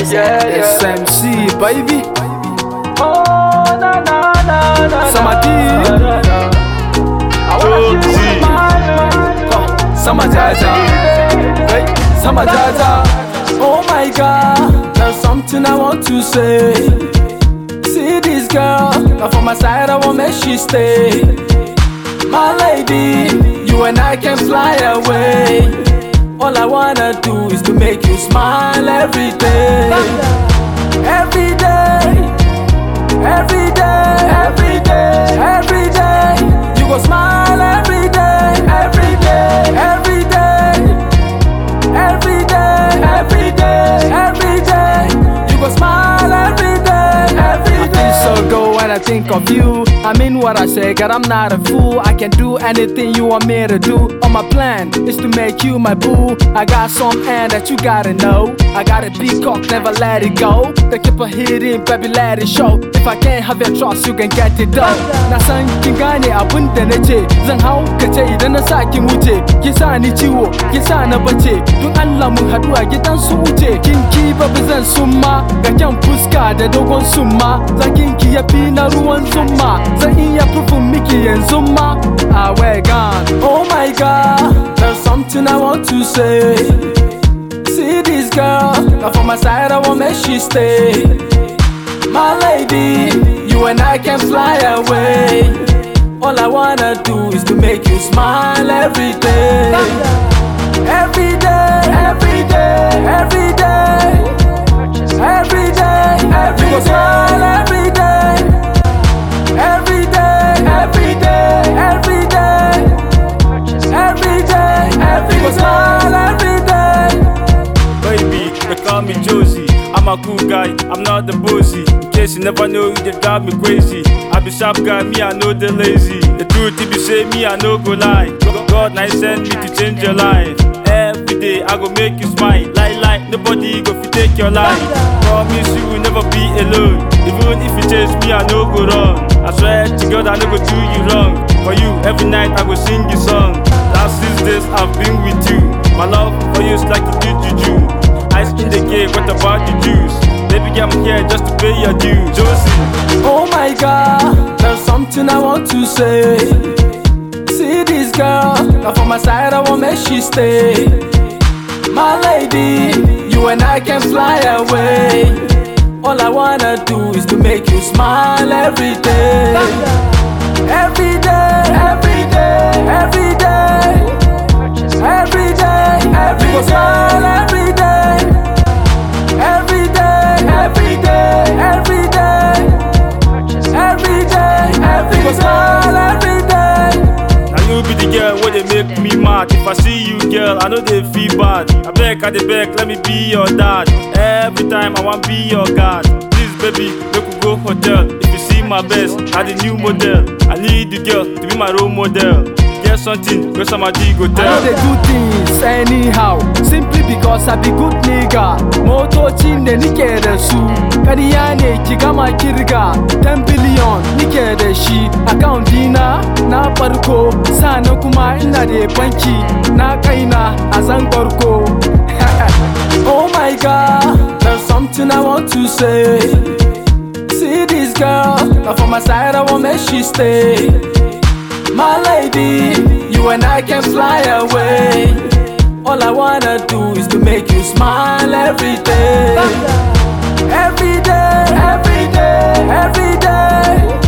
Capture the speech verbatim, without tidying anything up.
yeah, yeah. S M C, baby. Oh, na na na na. Samadi. I wanna see you smiling. Sama Jaja. Hey, Sama Jaja. Oh my God, there's something I want to say. See this girl, now for my side I won't make she stay. My lady, you and I can fly away. All I wanna do is to make you smile every day. Every day, every day, every day, every day. You go smile every day, every day, every day, every day, every day, every day. You go smile every day, every day. I feel so good when I think of you. I mean what I say, God, I'm not a fool. I can do anything you want me to do. All my plan is to make you my boo. I got some hand that you gotta know. I got a peacock, never let it go. They keep on hitting, baby, let it show. If I can't have your trust, you can get it done. Na san kin gane abun da nace, zan hau kace idan na sa kin wuce. Ki sa ni ciwo, ki sa na bace. Don Allah mu haɗu a gidan su wuce. Kin ki babu zan summa, ga kyan fuska da dogon summa. Zakin ki ya fi na ruwan zumma. Zan iya prufin miki yanzu ma. Ah, we're gone. Oh my God, there's something I want to say. See this girl, now for my side I won't make she stay. My lady, you and I can fly away. All I wanna do is to make you smile every day. Every day, every day, every day, every day, every day, smile every day. Every day, every day, every day, every day, every day, smile every day. Baby, they call me Josie. I'm a cool guy, I'm not the bossy. In case you never know, they drive me crazy. I be sharp guy, me I know the lazy. The truth if you say me, I no go lie. God now send me to change your life. Every day I go make you smile. Like like nobody go fi take your life. Promise you will never be alone. Even if you chase me, I no go run. I swear to God I no go do you wrong. For you every night I go sing you song. Last six days I've been with you. My love for you is like a do juju. Ice in the cake, what about the juice? Baby, I'm here just to pay your dues. Josie. Oh my God, there's something I want to say. See this girl, now for my side I won't make she stay. My lady, you and I can fly away. All I wanna do is to make you smile every day. Every day, every day, every day, every day, every day, smile every day. Every day, every day, every day, every day, every day, smile every day. Now you be the girl where they make me mad. If I see you, girl, I know they feel bad. I beg, I dey beg, let me be your dad. Every time I want be your god. Please, baby, we could go hotel. If you see my best, I the new model. I need the girl to be my role model. Get something, where somebody go tell. I know they do things anyhow, simply because I be good nigga. Motocin da nike da su, ƙarya ne ki gama kirga. Ten billion nike da shi, account dina na farko. Sannan kuma ina da banki na kaina a zangarko. Oh my God, there's something I want to say. See this girl, now for my side I won't make she stay. My lady, you and I can fly away. All I wanna do is to make you smile every day. Every day, every day, every day,